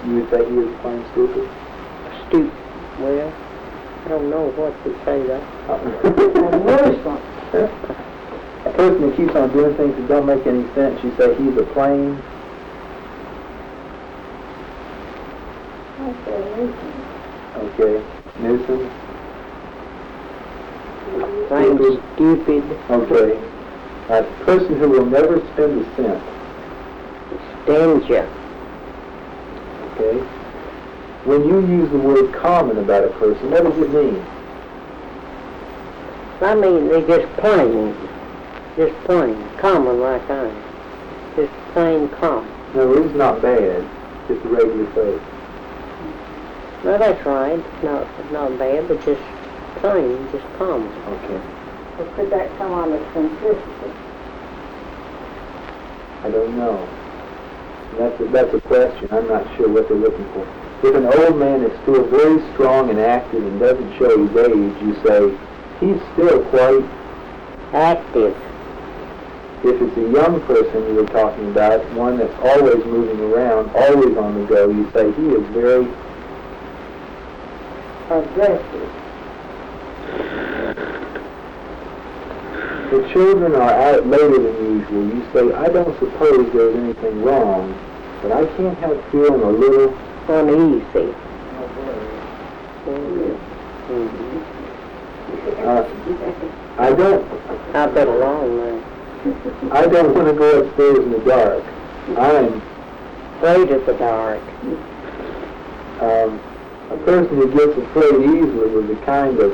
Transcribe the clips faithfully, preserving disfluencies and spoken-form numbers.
You would say he is plain stupid? Stupid. Well, I don't know what to say that. A person that keeps on doing things that don't make any sense, you say he's a plain? Okay. Nuisance? Plain stupid. Okay. A person who will never spend a cent. Danger. Okay. When you use the word common about a person, what does it mean? I mean, they're just plain. Just plain. Common like I am. Just plain common. No, it's not bad. Just a regular phrase. No, that's right. It's not, it's not bad, but just plain, just common. Okay. Well, could that come on as simplicity? I don't know. That's a, that's a question. I'm not sure what they're looking for. If an old man is still very strong and active and doesn't show his age, you say, he's still quite active. If it's a young person you were talking about, one that's always moving around, always on the go, you say he is very aggressive. The children are out later than usual. You say, I don't suppose there's anything wrong, but I can't help feeling a little uneasy. Uh, I don't. I've been along there. I don't want to go upstairs in the dark. I'm afraid of the dark. Um, a person who gets afraid easily is a kind of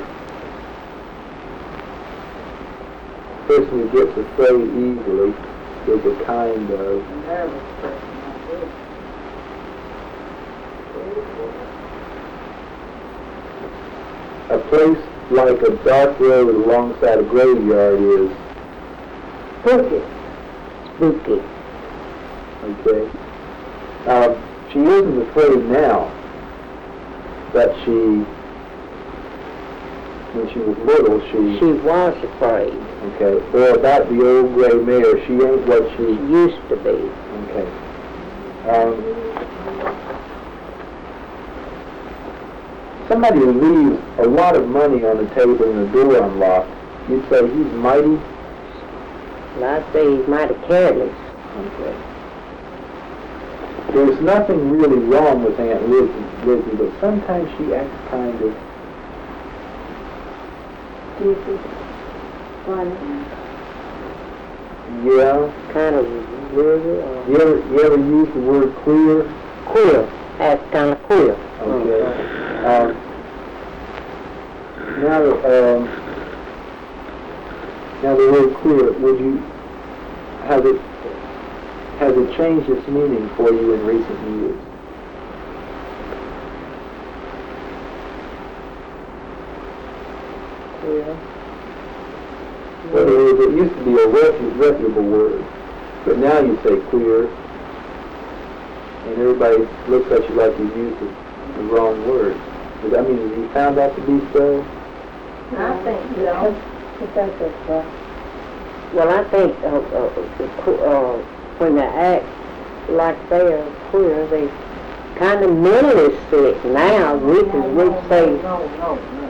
person who gets afraid easily is a kind of nervous person. A place like a dark road alongside a graveyard is spooky. Spooky. Okay. Um, she isn't afraid now, but she, when she was little, she... She was afraid. Okay. Or about the old gray mare, she ain't what she... She used to be. Okay. Um, somebody who leaves a lot of money on the table and the door unlocked, you'd say he's mighty? Well, I'd say he's mighty careless. Okay. There's nothing really wrong with Aunt Lizzie, Lizzie, but sometimes she acts kind of... Stupid. Funny. Yeah. Kind of weird. Or... You ever, you ever use the word queer? Queer. That's kind of queer. Okay. Um, now, um, now the word queer, would you, has it, has it changed its meaning for you in recent years? Queer. In other words, it used to be a repu- reputable word, but now you say queer, and everybody looks at you like you've used the, the wrong word. Does that mean that you found that to be so? I think so. I think that's right. Well, I think uh, uh, uh, when they act like they are queer, they kind of mentally sick now. We no, can no, we say no, no, no.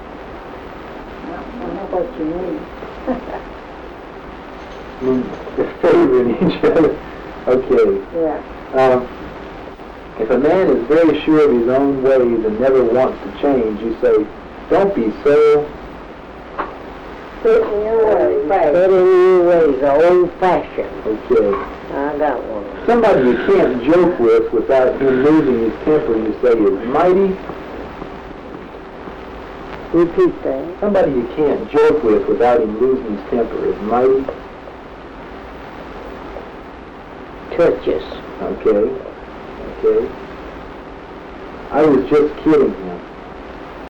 I know what you mean. I mean, they're favoring each other. Okay. Yeah. Um, if a man is very sure of his own ways and never wants to change, you say, don't be so... Sit in your ways. Sit in your ways, old-fashioned. Okay. I got one. Somebody you can't joke with without him losing his temper, you say, is mighty. Repeat that. Somebody you can't joke with without him losing his temper is mighty. Touches. Okay. Okay. I was just kidding him.